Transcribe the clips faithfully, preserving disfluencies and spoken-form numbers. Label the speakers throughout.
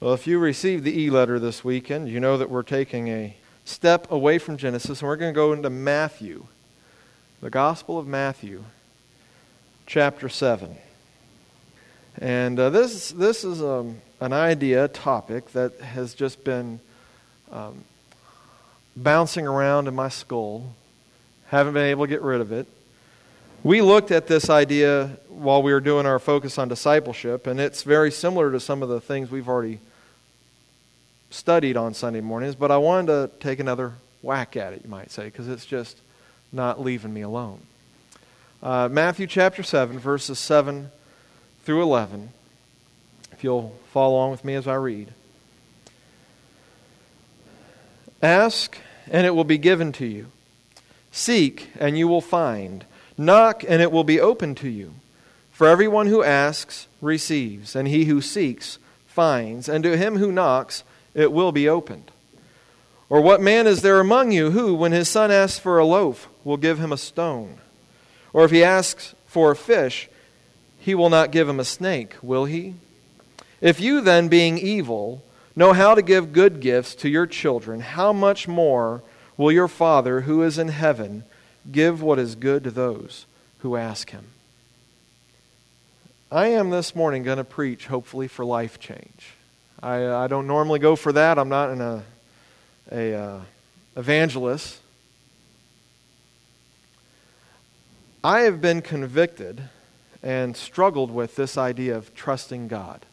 Speaker 1: Well, if you received the e-letter this weekend, you know that we're taking a step away from Genesis, and we're going to go into Matthew, the Gospel of Matthew, chapter seven. And uh, this this is um, an idea, a topic that has just been um, bouncing around in my skull. Haven't been able to get rid of it. We looked at this idea while we were doing our focus on discipleship, and it's very similar to some of the things we've already studied on Sunday mornings, but I wanted to take another whack at it, you might say, because it's just not leaving me alone. Uh, Matthew chapter seven, verses seven through eleven, if you'll follow along with me as I read. Ask, and it will be given to you. Seek, and you will find. Knock, and it will be opened to you. For everyone who asks receives, and he who seeks finds, and to him who knocks it will be opened. Or what man is there among you who, when his son asks for a loaf, will give him a stone? Or if he asks for a fish, he will not give him a snake, will he? If you then, being evil, know how to give good gifts to your children, how much more will your Father who is in heaven give what is good to those who ask him? I am this morning going to preach, hopefully, for life change. I, I don't normally go for that. I'm not an a, a uh, evangelist. I have been convicted and struggled with this idea of trusting God.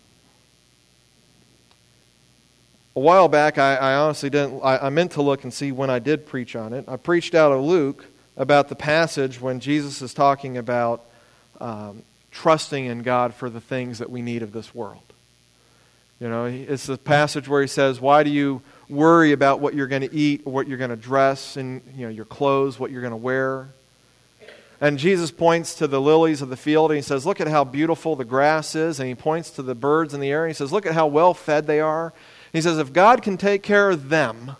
Speaker 1: A while back, I, I honestly didn't, I, I meant to look and see when I did preach on it. I preached out of Luke about the passage when Jesus is talking about um, trusting in God for the things that we need of this world. You know, it's the passage where he says, why do you worry about what you're going to eat, or what you're going to dress, and you know, your clothes, what you're going to wear? And Jesus points to the lilies of the field, and he says, look at how beautiful the grass is. And he points to the birds in the air, and he says, look at how well fed they are. And he says, if God can take care of them,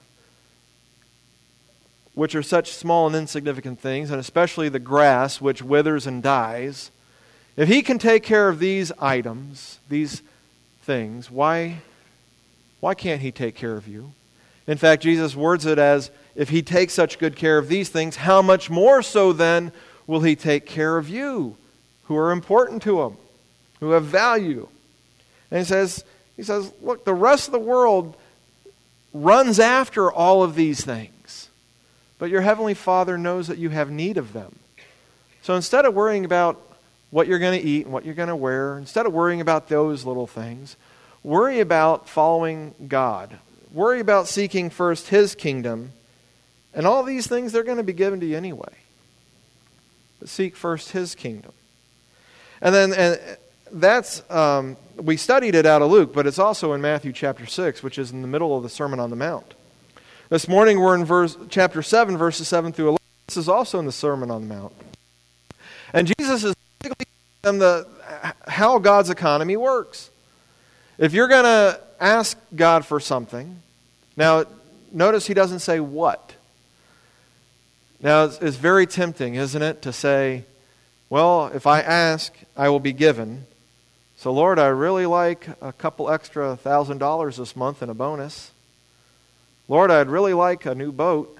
Speaker 1: which are such small and insignificant things, and especially the grass, which withers and dies, if he can take care of these items, these things, why, why can't he take care of you? In fact, Jesus words it as, if he takes such good care of these things, how much more so then will he take care of you, who are important to him, who have value? And he says, he says, look, the rest of the world runs after all of these things, but your heavenly Father knows that you have need of them. So instead of worrying about what you're going to eat and what you're going to wear, instead of worrying about those little things, worry about following God. Worry about seeking first his kingdom, and all these things, they're going to be given to you anyway. But seek first his kingdom. And then and that's, um, we studied it out of Luke, but it's also in Matthew chapter six, which is in the middle of the Sermon on the Mount. This morning we're in verse, chapter seven, verses seven through eleven. This is also in the Sermon on the Mount. And Jesus is basically telling them the, how God's economy works. If you're going to ask God for something, now notice he doesn't say what. Now it's, it's very tempting, isn't it, to say, well, if I ask, I will be given. So Lord, I really like a couple extra thousand dollars this month in a bonus. Lord, I'd really like a new boat.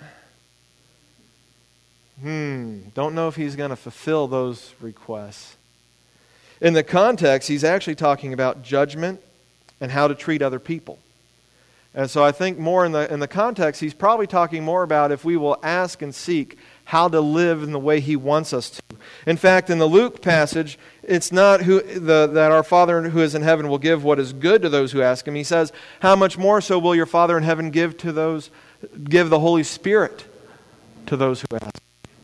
Speaker 1: Hmm, don't know if he's going to fulfill those requests. In the context, he's actually talking about judgment and how to treat other people. And so I think more in the in the context, he's probably talking more about if we will ask and seek how to live in the way he wants us to. In fact, in the Luke passage, it's not who the, that our Father who is in heaven will give what is good to those who ask him. He says, how much more so will your Father in heaven give to those, give the Holy Spirit to those who ask?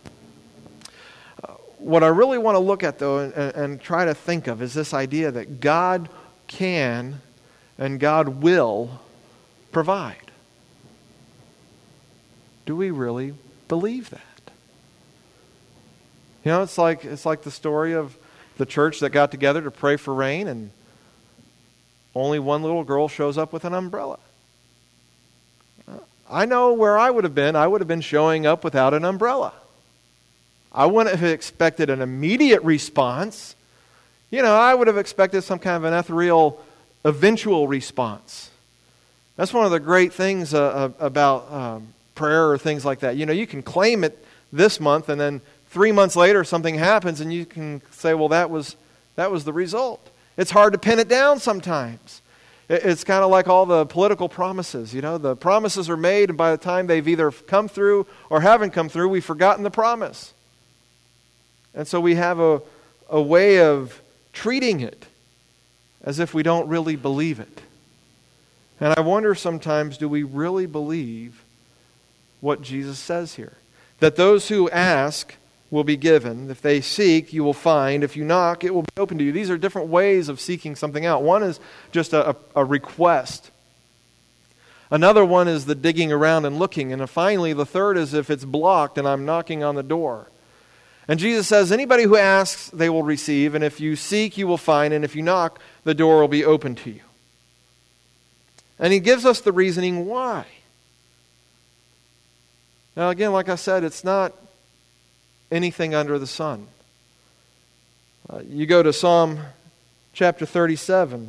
Speaker 1: What I really want to look at, though, and, and try to think of is this idea that God can and God will provide. Do we really believe that? You know, it's like it's like the story of the church that got together to pray for rain, and only one little girl shows up with an umbrella. I know where I would have been. I would have been showing up without an umbrella. I wouldn't have expected an immediate response. You know, I would have expected some kind of an ethereal, eventual response. That's one of the great things uh, about um, prayer or things like that. You know, you can claim it this month, and then three months later something happens, and you can say, well, that was that was the result. It's hard to pin it down sometimes. It's kind of like all the political promises. You know, the promises are made, and by the time they've either come through or haven't come through, we've forgotten the promise. And so we have a, a way of treating it as if we don't really believe it. And I wonder sometimes, do we really believe what Jesus says here? That those who ask will be given. If they seek, you will find. If you knock, it will be open to you. These are different ways of seeking something out. One is just a, a, a request. Another one is the digging around and looking. And finally, the third is if it's blocked and I'm knocking on the door. And Jesus says, anybody who asks, they will receive. And if you seek, you will find. And if you knock, the door will be open to you. And he gives us the reasoning why. Now again, like I said, it's not anything under the sun. Uh, you go to Psalm chapter thirty-seven.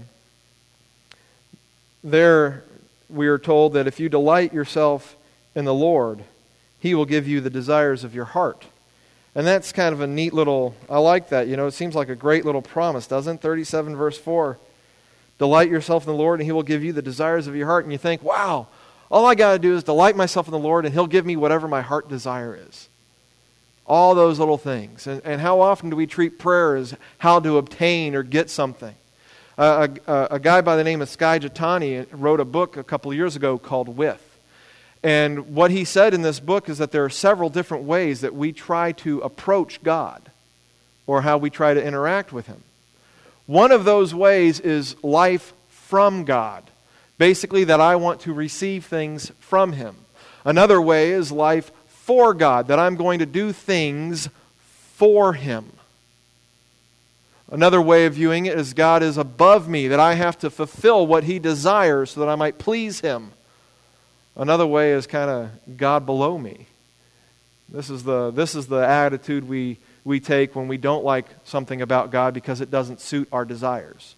Speaker 1: There we are told that if you delight yourself in the Lord, He will give you the desires of your heart. And that's kind of a neat little, I like that. You know, it seems like a great little promise, doesn't it? thirty-seven verse four. Delight yourself in the Lord, and He will give you the desires of your heart. And you think, wow, all I got to do is delight myself in the Lord, and He'll give me whatever my heart desire is. All those little things. And, and how often do we treat prayer as how to obtain or get something? Uh, a, a guy by the name of Skye Jethani wrote a book a couple of years ago called With. And what he said in this book is that there are several different ways that we try to approach God, or how we try to interact with Him. One of those ways is life from God. Basically, that I want to receive things from Him. Another way is life for God, that I'm going to do things for Him. Another way of viewing it is God is above me, that I have to fulfill what He desires so that I might please Him. Another way is kind of God below me. This is the this is the attitude we we take when we don't like something about God because it doesn't suit our desires.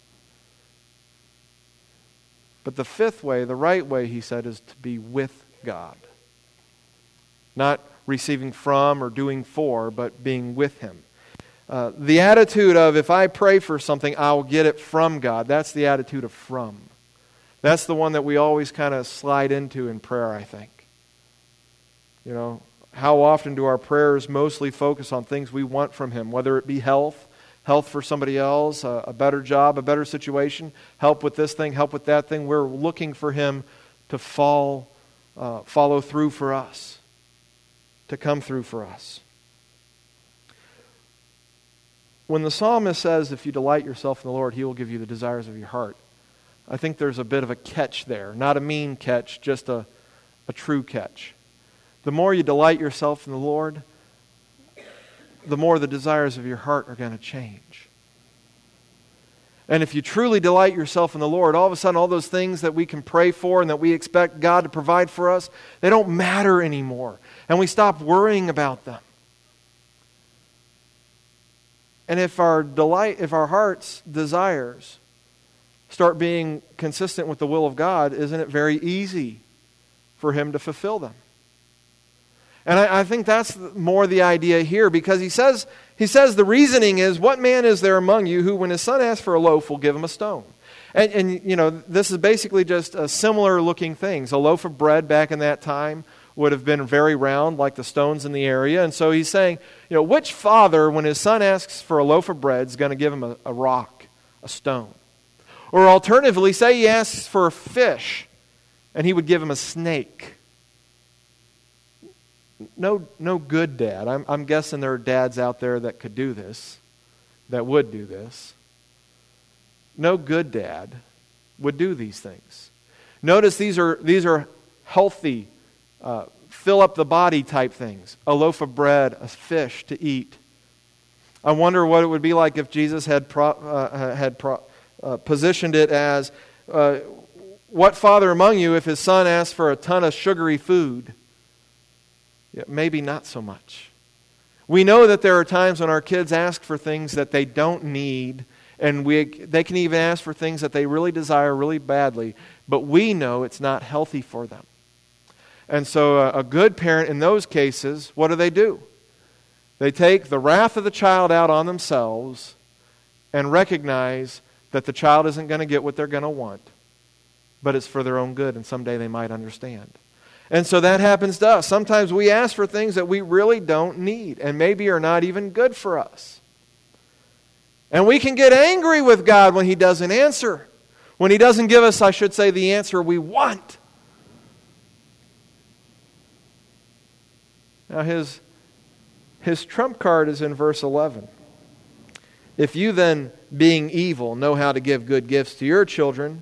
Speaker 1: But the fifth way, the right way, he said, is to be with God. Not receiving from or doing for, but being with Him. Uh, the attitude of, if I pray for something, I'll get it from God. That's the attitude of from. That's the one that we always kind of slide into in prayer, I think. You know, how often do our prayers mostly focus on things we want from Him, whether it be health, health for somebody else, a, a better job, a better situation, help with this thing, help with that thing. We're looking for Him to fall, uh, follow through for us, to come through for us. When the psalmist says, if you delight yourself in the Lord, He will give you the desires of your heart, I think there's a bit of a catch there. Not a mean catch, just a, a true catch. The more you delight yourself in the Lord, the more the desires of your heart are going to change. And if you truly delight yourself in the Lord, all of a sudden all those things that we can pray for and that we expect God to provide for us, they don't matter anymore. And we stop worrying about them. And if our delight, if our heart's desires start being consistent with the will of God, isn't it very easy for Him to fulfill them? And I, I think that's more the idea here, because he says, he says the reasoning is, what man is there among you who, when his son asks for a loaf, will give him a stone? And, and you know, this is basically just a similar looking things. A loaf of bread back in that time would have been very round, like the stones in the area. And so he's saying, you know, which father, when his son asks for a loaf of bread, is going to give him a, a rock, a stone? Or alternatively, say he asks for a fish, and he would give him a snake. No, no good dad. I'm, I'm guessing there are dads out there that could do this, that would do this. No good dad would do these things. Notice these are these are healthy, uh, fill up the body type things. A loaf of bread, a fish to eat. I wonder what it would be like if Jesus had pro, uh, had pro, uh, positioned it as, uh, what father among you, if his son asks for a ton of sugary food? Yeah, maybe not so much. We know that there are times when our kids ask for things that they don't need, and we they can even ask for things that they really desire really badly, but we know it's not healthy for them. And so a, a good parent in those cases, what do they do? They take the wrath of the child out on themselves and recognize that the child isn't going to get what they're going to want, but it's for their own good, and someday they might understand. And so that happens to us. Sometimes we ask for things that we really don't need and maybe are not even good for us. And we can get angry with God when He doesn't answer. When He doesn't give us, I should say, the answer we want. Now his, his trump card is in verse eleven. If you then, being evil, know how to give good gifts to your children.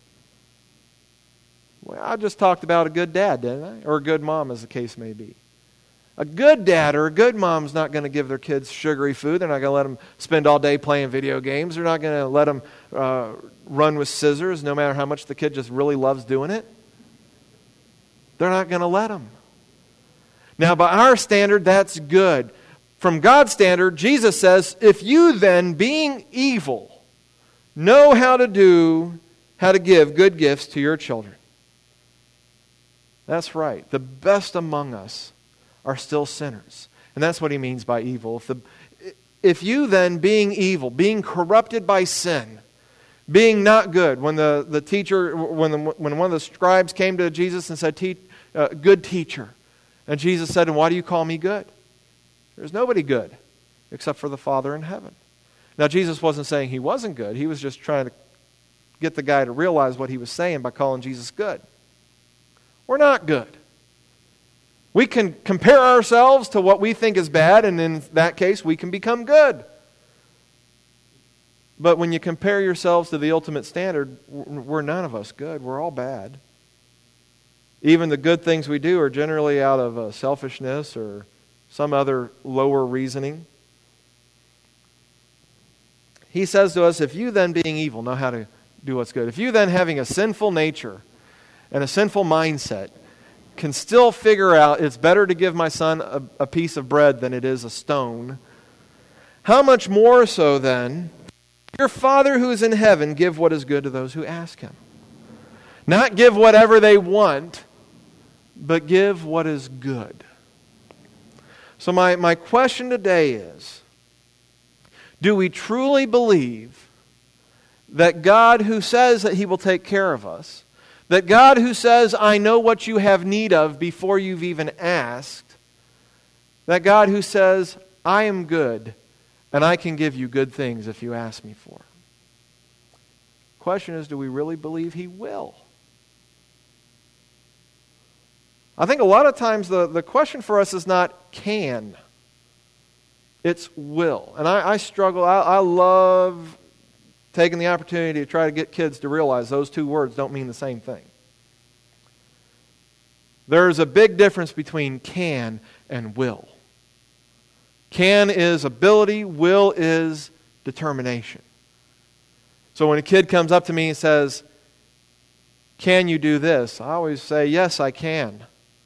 Speaker 1: Well, I just talked about a good dad, didn't I? Or a good mom, as the case may be. A good dad or a good mom is not going to give their kids sugary food. They're not going to let them spend all day playing video games. They're not going to let them uh, run with scissors, no matter how much the kid just really loves doing it. They're not going to let them. Now, by our standard, that's good. From God's standard, Jesus says, if you then, being evil, know how to do, how to give good gifts to your children. That's right. The best among us are still sinners. And that's what he means by evil. If, the, if you then, being evil, being corrupted by sin, being not good, when the, the teacher, when, the, when one of the scribes came to Jesus and said, Te- uh, good teacher, and Jesus said, and why do you call me good? There's nobody good except for the Father in heaven. Now, Jesus wasn't saying he wasn't good. He was just trying to get the guy to realize what he was saying by calling Jesus good. We're not good. We can compare ourselves to what we think is bad, and in that case, we can become good. But when you compare yourselves to the ultimate standard, we're none of us good. We're all bad. Even the good things we do are generally out of uh, selfishness or some other lower reasoning. He says to us, if you then, being evil, know how to do what's good, if you then, having a sinful nature and a sinful mindset, can still figure out it's better to give my son a, a piece of bread than it is a stone, how much more so then, your Father who is in heaven give what is good to those who ask Him. Not give whatever they want, but give what is good. So my, my question today is, do we truly believe that God who says that He will take care of us, that God who says, I know what you have need of before you've even asked, that God who says, I am good and I can give you good things if you ask me for? The question is, do we really believe He will? I think a lot of times the, the question for us is not can, it's will. And I, I struggle, I, I love taking the opportunity to try to get kids to realize those two words don't mean the same thing. There's a big difference between can and will. Can is ability, will is determination. So when a kid comes up to me and says, can you do this? I always say, yes, I can.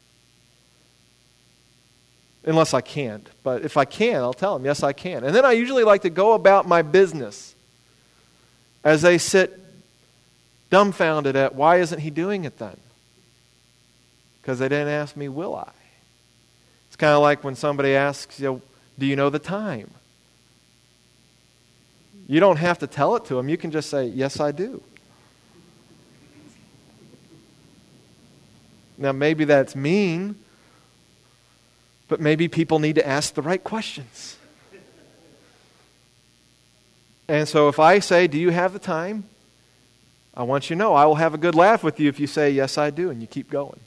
Speaker 1: Unless I can't. But if I can, I'll tell them, yes, I can. And then I usually like to go about my business as they sit dumbfounded at, why isn't he doing it then? Because they didn't ask me, will I? It's kind of like when somebody asks, you know, do you know the time? You don't have to tell it to them. You can just say, yes, I do. Now, maybe that's mean, but maybe people need to ask the right questions. And so if I say, do you have the time? I want you to know I will have a good laugh with you if you say, yes, I do, and you keep going.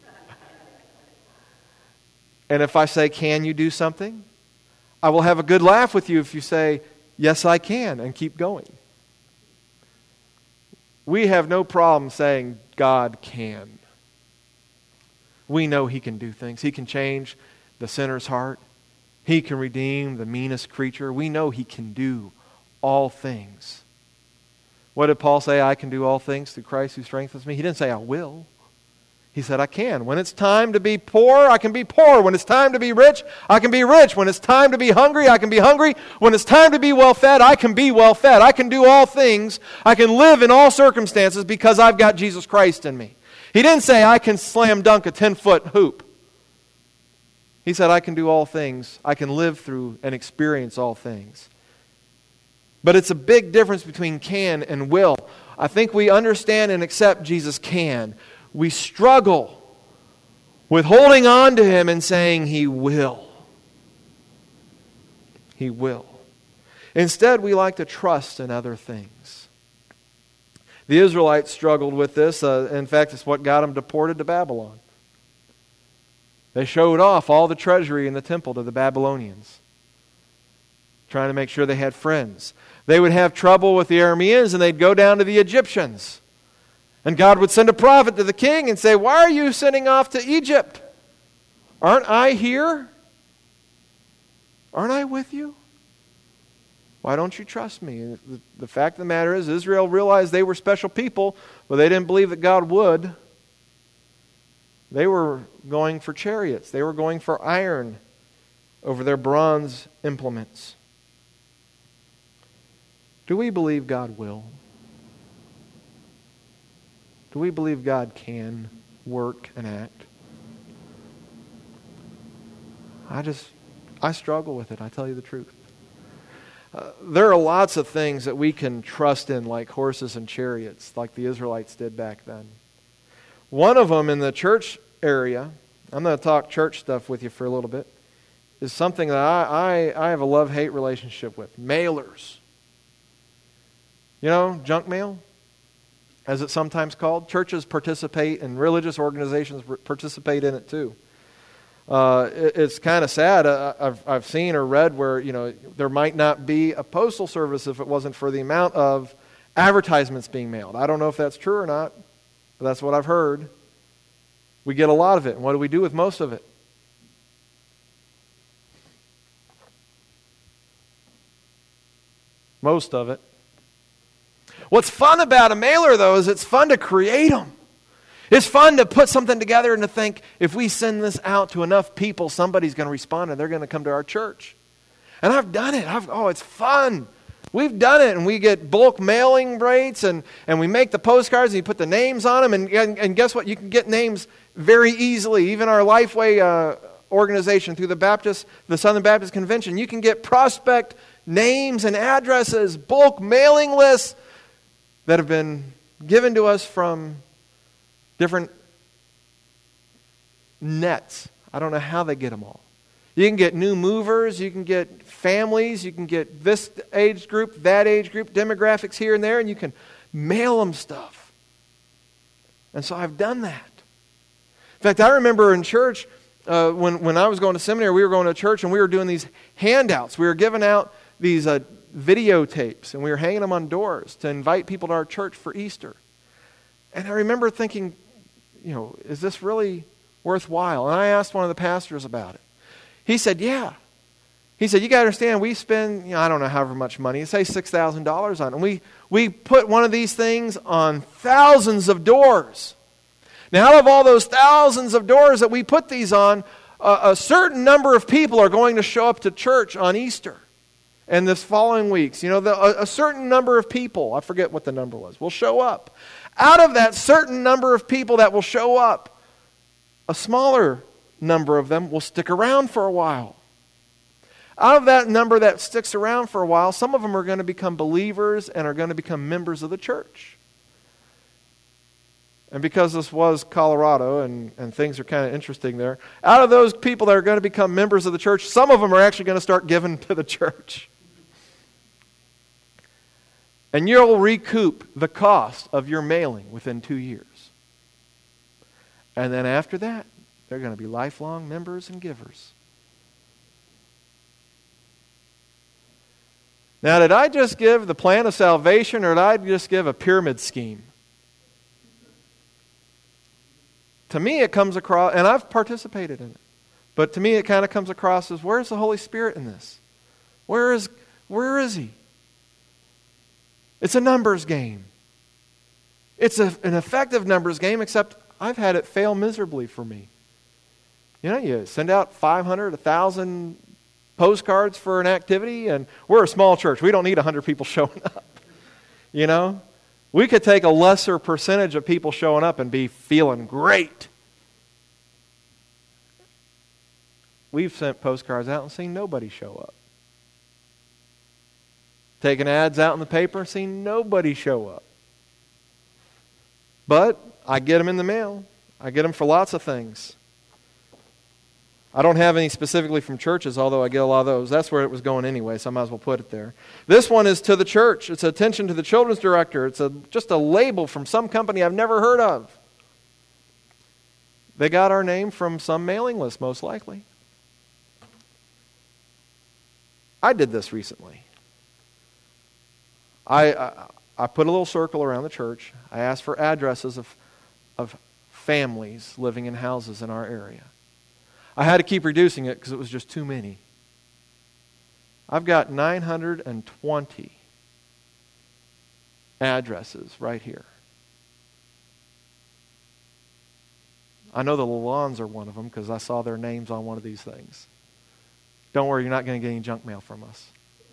Speaker 1: And if I say, can you do something? I will have a good laugh with you if you say, yes, I can, and keep going. We have no problem saying God can. We know He can do things. He can change the sinner's heart. He can redeem the meanest creature. We know He can do all things. What did Paul say? I can do all things through Christ who strengthens me. He didn't say I will. He said, I can. When it's time to be poor, I can be poor. When it's time to be rich, I can be rich. When it's time to be hungry, I can be hungry. When it's time to be well-fed, I can be well-fed. I can do all things. I can live in all circumstances because I've got Jesus Christ in me. He didn't say, I can slam dunk a ten-foot hoop. He said, I can do all things. I can live through and experience all things. But it's a big difference between can and will. I think we understand and accept Jesus can. We struggle with holding on to Him and saying He will. He will. Instead, we like to trust in other things. The Israelites struggled with this. Uh, in fact, it's what got them deported to Babylon. They showed off all the treasury in the temple to the Babylonians, trying to make sure they had friends. They would have trouble with the Arameans, and they'd go down to the Egyptians. And God would send a prophet to the king and say, why are you sending off to Egypt? Aren't I here? Aren't I with you? Why don't you trust me? And the, the fact of the matter is, Israel realized they were special people, but they didn't believe that God would. They were going for chariots. They were going for iron over their bronze implements. Do we believe God will? Do we believe God can work and act? I just, I struggle with it, I tell you the truth. Uh, there are lots of things that we can trust in, like horses and chariots, like the Israelites did back then. One of them in the church area, I'm going to talk church stuff with you for a little bit, is something that I, I, I have a love-hate relationship with. Mailers. You know, junk mail, as it's sometimes called. Churches participate and religious organizations participate in it too. Uh, it, it's kind of sad. Uh, I've, I've seen or read where, you know, there might not be a postal service if it wasn't for the amount of advertisements being mailed. I don't know if that's true or not, but that's what I've heard. We get a lot of it. And what do we do with most of it? Most of it. What's fun about a mailer, though, is it's fun to create them. It's fun to put something together and to think, if we send this out to enough people, somebody's going to respond and they're going to come to our church. And I've done it. I've, oh, it's fun. We've done it, and we get bulk mailing rates, and, and we make the postcards, and you put the names on them, and, and, and guess what? You can get names very easily. Even our Lifeway uh, organization through the Baptist, the Southern Baptist Convention, you can get prospect names and addresses, bulk mailing lists that have been given to us from different nets. I don't know how they get them all. You can get new movers, you can get families, you can get this age group, that age group, demographics here and there, and you can mail them stuff. And so I've done that. In fact, I remember in church, uh, when, when I was going to seminary, we were going to church and we were doing these handouts. We were giving out these uh, videotapes, and we were hanging them on doors to invite people to our church for Easter. And I remember thinking, you know, is this really worthwhile? And I asked one of the pastors about it. He said, yeah. He said, you got to understand, we spend, you know, I don't know however much money, say six thousand dollars on it. And we, we put one of these things on thousands of doors. Now, out of all those thousands of doors that we put these on, a, a certain number of people are going to show up to church on Easter and this following weeks. You know, the, a, a certain number of people, I forget what the number was, will show up. Out of that certain number of people that will show up, a smaller number of them will stick around for a while. Out of that number that sticks around for a while, some of them are going to become believers and are going to become members of the church. And because this was Colorado and, and things are kind of interesting there, out of those people that are going to become members of the church, some of them are actually going to start giving to the church. And you'll recoup the cost of your mailing within two years. And then after that, they're going to be lifelong members and givers. Now, did I just give the plan of salvation, or did I just give a pyramid scheme? To me, it comes across, and I've participated in it, but to me it kind of comes across as, where's the Holy Spirit in this? Where is, where is He? It's a numbers game. It's a, an effective numbers game, except I've had it fail miserably for me. You know, you send out five hundred, one thousand postcards for an activity, and we're a small church. We don't need one hundred people showing up. You know? We could take a lesser percentage of people showing up and be feeling great. We've sent postcards out and seen nobody show up. Taking ads out in the paper and seen nobody show up. But I get them in the mail. I get them for lots of things. I don't have any specifically from churches, although I get a lot of those. That's where it was going anyway, so I might as well put it there. This one is to the church. It's attention to the children's director. It's a, just a label from some company I've never heard of. They got our name from some mailing list, most likely. I did this recently. I, I, I put a little circle around the church. I asked for addresses of, of families living in houses in our area. I had to keep reducing it because it was just too many. I've got nine hundred twenty addresses right here. I know the Lalondes are one of them because I saw their names on one of these things. Don't worry, you're not going to get any junk mail from us.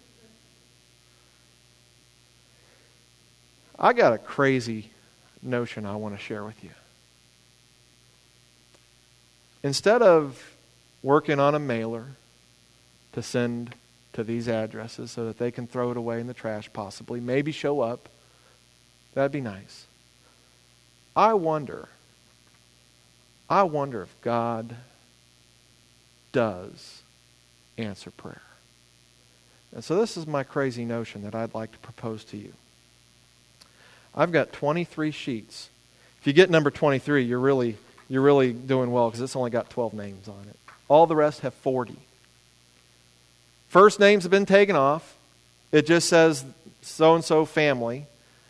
Speaker 1: I got a crazy notion I want to share with you. Instead of working on a mailer to send to these addresses so that they can throw it away in the trash possibly, maybe show up, that'd be nice. I wonder, I wonder if God does answer prayer. And so this is my crazy notion that I'd like to propose to you. I've got twenty-three sheets. If you get number twenty-three, you're really you're really doing well because it's only got twelve names on it. All the rest have forty. First names have been taken off. It just says so-and-so family.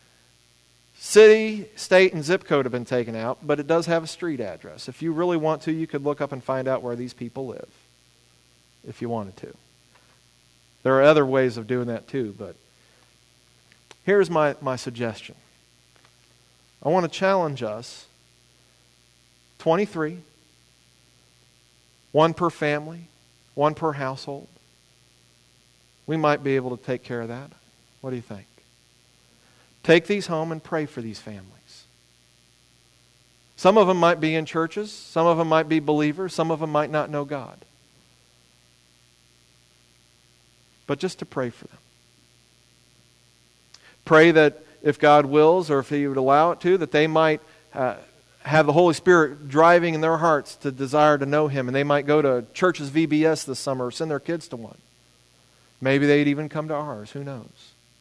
Speaker 1: City, state, and zip code have been taken out, but it does have a street address. If you really want to, you could look up and find out where these people live, if you wanted to. There are other ways of doing that too, but here's my, my suggestion. I want to challenge us, twenty-three, one per family, one per household. We might be able to take care of that. What do you think? Take these home and pray for these families. Some of them might be in churches. Some of them might be believers. Some of them might not know God. But just to pray for them. Pray that if God wills, or if He would allow it to, that they might uh, have the Holy Spirit driving in their hearts to desire to know Him. And they might go to church's V B S this summer or send their kids to one. Maybe they'd even come to ours. Who knows?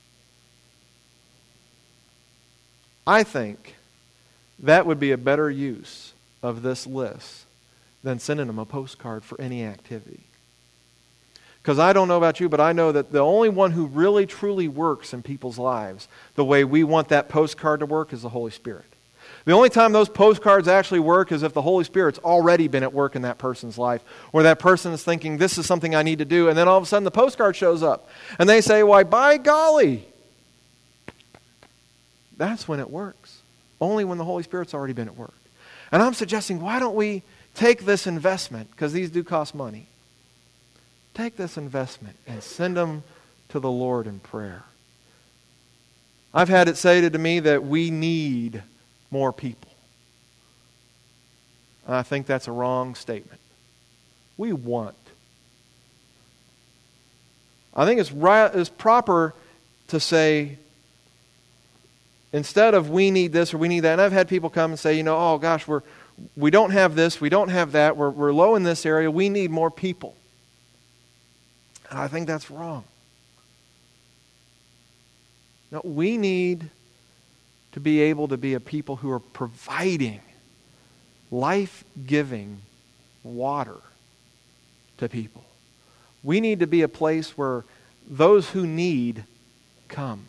Speaker 1: I think that would be a better use of this list than sending them a postcard for any activity. Because I don't know about you, but I know that the only one who really truly works in people's lives the way we want that postcard to work is the Holy Spirit. The only time those postcards actually work is if the Holy Spirit's already been at work in that person's life, or that person is thinking, this is something I need to do, and then all of a sudden the postcard shows up. And they say, why, by golly. That's when it works. Only when the Holy Spirit's already been at work. And I'm suggesting, why don't we take this investment, because these do cost money, take this investment and send them to the Lord in prayer. I've had it stated to me that we need more people. And I think that's a wrong statement. We want. I think it's right, it's proper to say, instead of we need this or we need that, and I've had people come and say, you know, oh gosh, we're we don't have this, we don't have that, we're we're low in this area, we need more people. And I think that's wrong. No, we need to be able to be a people who are providing life-giving water to people. We need to be a place where those who need come.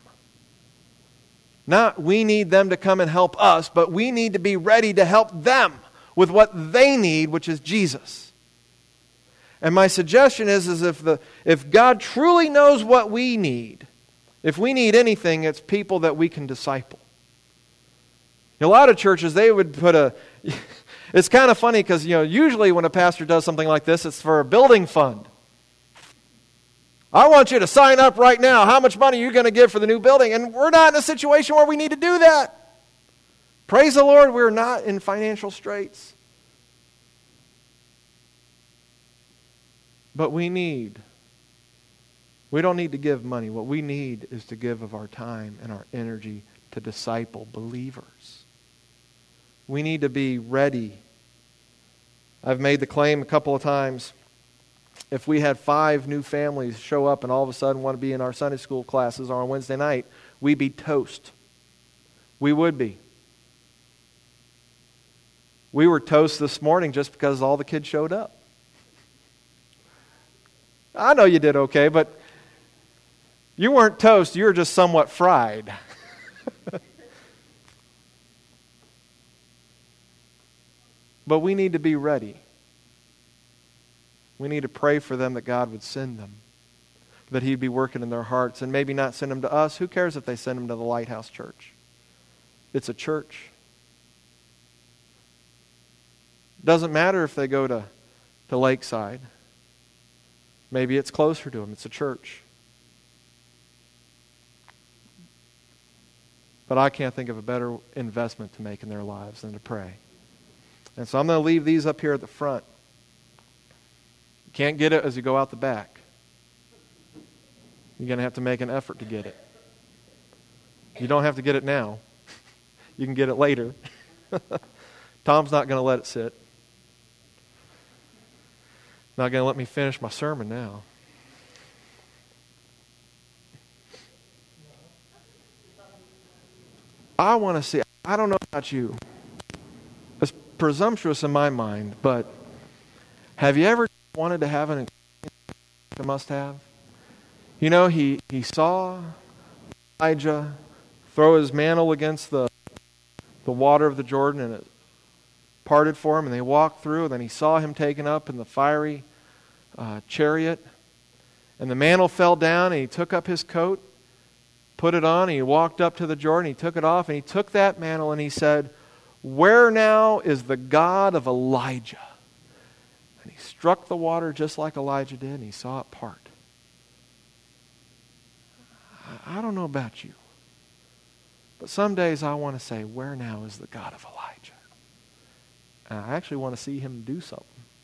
Speaker 1: Not we need them to come and help us, but we need to be ready to help them with what they need, which is Jesus. And my suggestion is, is if the if God truly knows what we need, if we need anything, it's people that we can disciple. A lot of churches, they would put a... It's kind of funny because, you know, usually when a pastor does something like this, it's for a building fund. I want you to sign up right now. How much money are you going to give for the new building? And we're not in a situation where we need to do that. Praise the Lord, we're not in financial straits. But we need, we don't need to give money. What we need is to give of our time and our energy to disciple believers. We need to be ready. I've made the claim a couple of times. If we had five new families show up and all of a sudden want to be in our Sunday school classes on Wednesday night, we'd be toast. We would be. We were toast this morning just because all the kids showed up. I know you did okay, but you weren't toast. You were just somewhat fried. But we need to be ready. We need to pray for them that God would send them, that He'd be working in their hearts, and maybe not send them to us. Who cares if they send them to the Lighthouse Church? It's a church. Doesn't matter if they go to, to Lakeside. Maybe it's closer to them. It's a church. But I can't think of a better investment to make in their lives than to pray. And so I'm going to leave these up here at the front. You can't get it as you go out the back. You're going to have to make an effort to get it. You don't have to get it now. You can get it later. Tom's not going to let it sit. Not going to let me finish my sermon now. I want to see, I don't know about you. It's presumptuous in my mind, but have you ever wanted to have an experience a must-have? You know, he, he saw Elijah throw his mantle against the, the water of the Jordan, and it parted for him, and they walked through, and then he saw him taken up in the fiery uh, chariot, and the mantle fell down, and he took up his coat, put it on, and he walked up to the Jordan, he took it off, and he took that mantle, and he said, "Where now is the God of Elijah?" And he struck the water just like Elijah did, and he saw it part. I don't know about you, but some days I want to say, where now is the God of Elijah? And I actually want to see Him do something.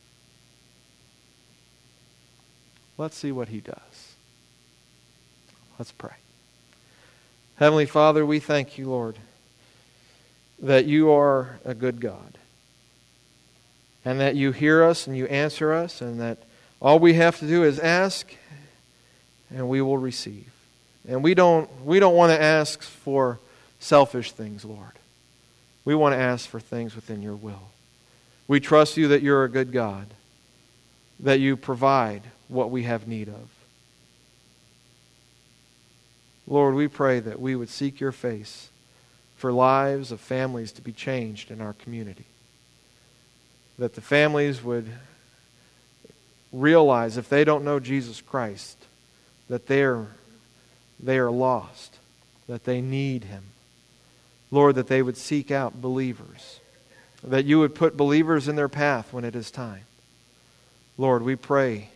Speaker 1: Let's see what He does. Let's pray. Heavenly Father, we thank You, Lord, that You are a good God, and that You hear us and You answer us, and that all we have to do is ask and we will receive. And we don't we don't want to ask for selfish things, Lord. We want to ask for things within Your will. We trust You that You're a good God, that You provide what we have need of. Lord, we pray that we would seek Your face for lives of families to be changed in our community. That the families would realize if they don't know Jesus Christ, that they are, they are lost, that they need Him. Lord, that they would seek out believers, that You would put believers in their path when it is time. Lord, we pray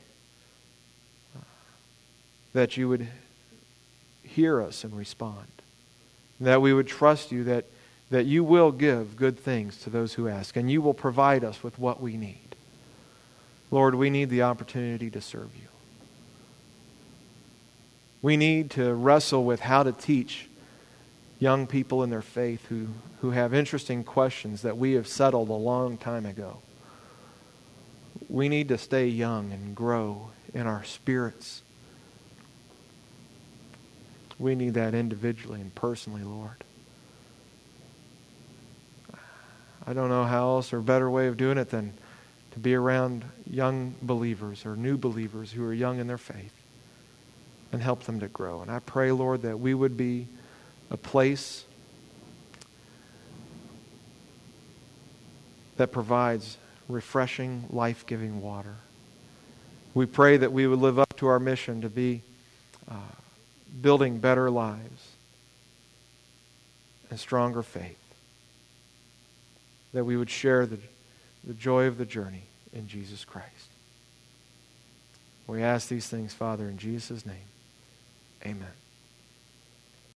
Speaker 1: that You would hear us and respond, that we would trust You, that, that You will give good things to those who ask, and You will provide us with what we need. Lord, we need the opportunity to serve You. We need to wrestle with how to teach young people in their faith who, who have interesting questions that we have settled a long time ago. We need to stay young and grow in our spirits. We need that individually and personally, Lord. I don't know how else or a better way of doing it than to be around young believers or new believers who are young in their faith and help them to grow. And I pray, Lord, that we would be a place that provides refreshing, life-giving water. We pray that we would live up to our mission to be uh, building better lives and stronger faith. that we would share the, the joy of the journey in Jesus Christ. We ask these things, Father, in Jesus' name. Amen.